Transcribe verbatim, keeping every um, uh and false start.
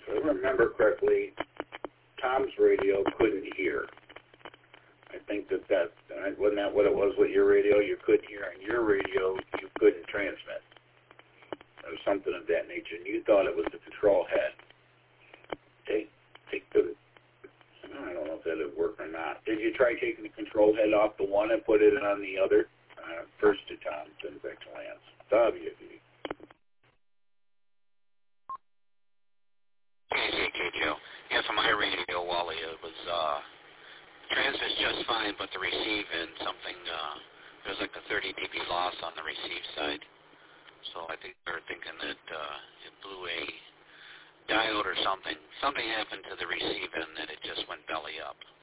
if I remember correctly, Tom's radio couldn't hear. I think that that, wasn't that what it was with your radio? You couldn't hear, and your radio, you couldn't transmit. Or something of that nature, and you thought it was the control head. Take, take the, I don't know if that would work or not. Did you try taking the control head off the one and put it on the other? Uh, first to Tom, then back to Lance. W V. K J Joe. Yeah, for my radio, Wally, it was, uh, transmit's just fine, but the receive and something, uh, there's like a thirty D B loss on the receive side. So I think they're thinking that uh, it blew a diode or something. Something happened to the receive end that it just went belly up.